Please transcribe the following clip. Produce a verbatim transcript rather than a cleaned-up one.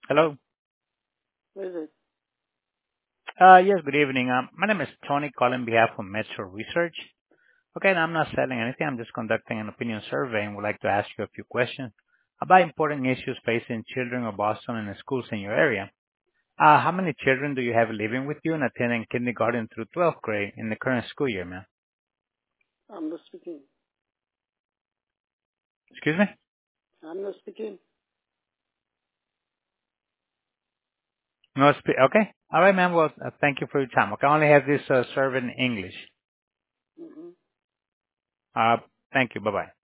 Hello. What is it? Uh Yes, good evening. Um, My name is Tony, calling on behalf of Metro Research. Okay, and I'm not selling anything. I'm just conducting an opinion survey and would like to ask you a few questions about important issues facing children of Boston and the schools in your area. Uh, How many children do you have living with you and attending kindergarten through twelfth grade in the current school year, ma'am? I'm not speaking. Excuse me? I'm not speaking. No, spe- okay. All right, ma'am. Well, uh, thank you for your time. Okay, I only have this uh, survey in English. Hmm Uh, Thank you. Bye-bye.